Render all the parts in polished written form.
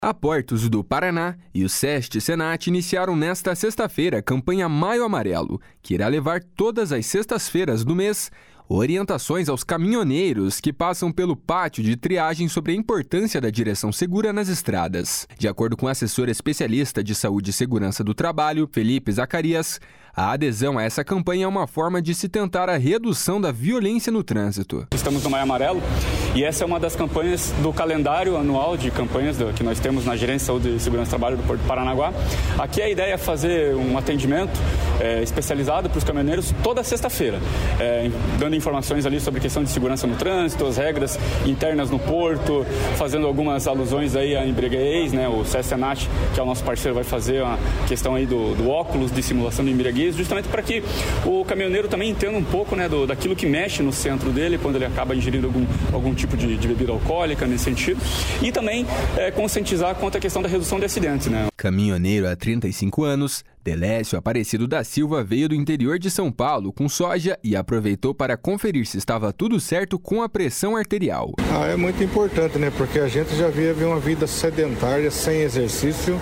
A Portos do Paraná e o SEST Senat iniciaram nesta sexta-feira a campanha Maio Amarelo, que irá levar todas as sextas-feiras do mês orientações aos caminhoneiros que passam pelo pátio de triagem sobre a importância da direção segura nas estradas. De acordo com o assessor especialista de saúde e segurança do trabalho, Felipe Zacarias, a adesão a essa campanha é uma forma de se tentar a redução da violência no trânsito. Estamos no Maio Amarelo e essa é uma das campanhas do calendário anual de campanhas que nós temos na Gerência de Saúde e Segurança do Trabalho do Porto de Paranaguá. Aqui a ideia é fazer um atendimento especializado para os caminhoneiros toda sexta-feira, dando informações ali sobre questão de segurança no trânsito, as regras internas no porto, fazendo algumas alusões aí à embriaguez, né? O SEST Senat, que é o nosso parceiro, vai fazer a questão aí do óculos de simulação de embriaguez, justamente para que o caminhoneiro também entenda um pouco, né, daquilo que mexe no centro dele quando ele acaba ingerindo algum tipo de bebida alcoólica nesse sentido, e também conscientizar quanto à questão da redução de acidentes, né? Caminhoneiro há 35 anos, Delécio Aparecido da Silva veio do interior de São Paulo com soja e aproveitou para conferir se estava tudo certo com a pressão arterial. É muito importante, né? Porque a gente já vive uma vida sedentária, sem exercício,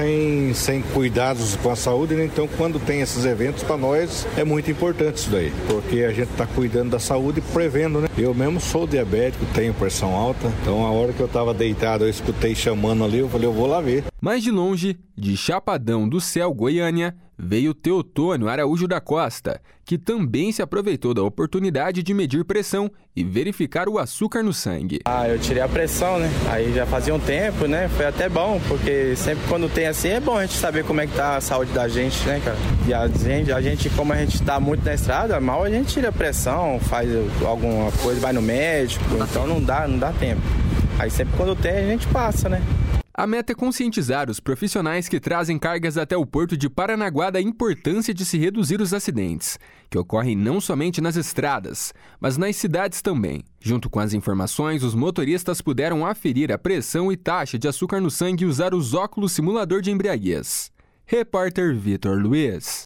sem cuidados com a saúde, né? Então quando tem esses eventos, para nós é muito importante isso daí, porque a gente está cuidando da saúde e prevendo, né? Eu mesmo sou diabético, tenho pressão alta, então a hora que eu estava deitado, eu escutei chamando ali, eu falei, eu vou lá ver. Mais de longe, de Chapadão do Céu, Goiânia, veio Teotônio Araújo da Costa, que também se aproveitou da oportunidade de medir pressão e verificar o açúcar no sangue. Eu tirei a pressão, né? Aí já fazia um tempo, né? Foi até bom, porque sempre quando tem assim é bom a gente saber como é que tá a saúde da gente, né, cara? E a gente, como a gente tá muito na estrada, mal a gente tira a pressão, faz alguma coisa, vai no médico, então não dá tempo. Aí sempre quando tem a gente passa, né? A meta é conscientizar os profissionais que trazem cargas até o Porto de Paranaguá da importância de se reduzir os acidentes, que ocorrem não somente nas estradas, mas nas cidades também. Junto com as informações, os motoristas puderam aferir a pressão e taxa de açúcar no sangue e usar os óculos simulador de embriaguez. Repórter Vitor Luiz.